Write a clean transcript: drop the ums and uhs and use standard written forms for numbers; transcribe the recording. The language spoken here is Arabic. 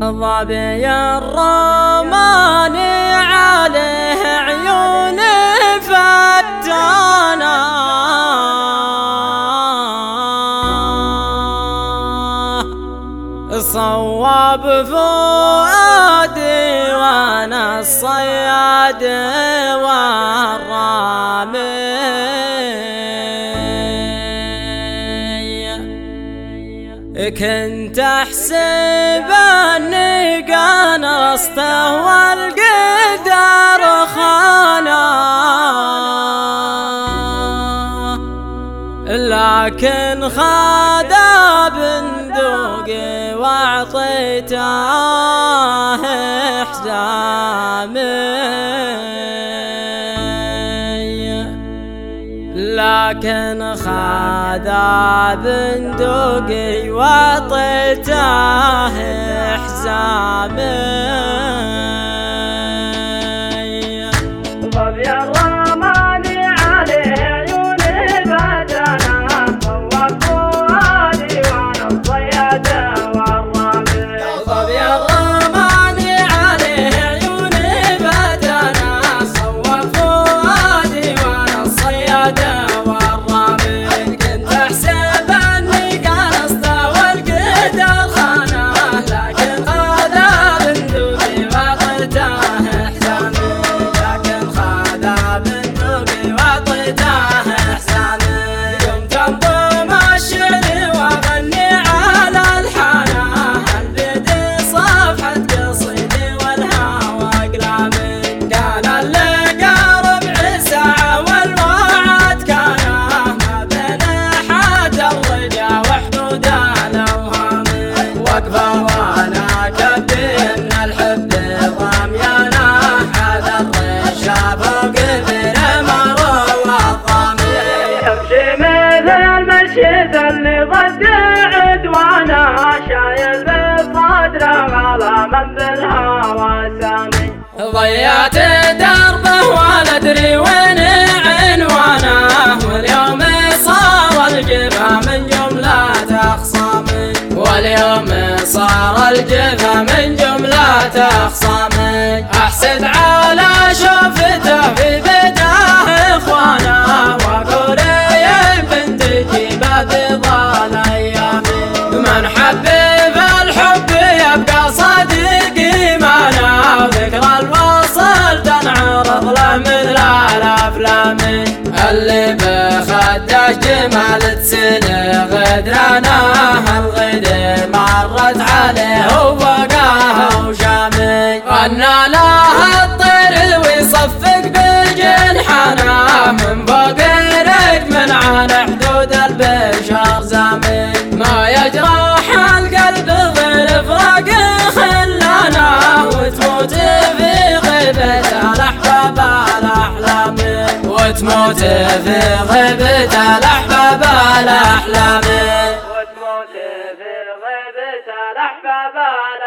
ظبي الرماني عليه عيون فتانا، صواب فؤادي وانا الصياد والرامي، كنت احسب اني قنصته والقدر خانه، لكن خاد بندقي واعطيته حزامي، لكن خاد بندقي واعطيته حزامي. اللي ضد عدوانا شايل بصدره على من بالهوى سامي، ضيعت دربه ولا ادري وين عنوانه، واليوم صار الجفا من جملة اخصامي، واليوم صار الجفا من جملة اخصامي، احسد على شوفته في بيته اخوانه، واقول يا بنت جيبه بضال ايامي، من حبي بالحب يبقى صديق ايمانه، وذكرى الوصل تنعرض له مثل الافلام، اللي بخده جمال تسنى غدرانه، الغد مرت عليه وفقاه وشامي، غنى له الطير ويصفق بالجنحانه، من فوق رجم عن حدود البشر زامي، ما يجرح القلب غير فراق خلانه، وتموت في غيبة الأحباب الأحلام، وتموت في غيبة الأحباب الأحلام، وتموت في غيبة الأحباب الأحلام.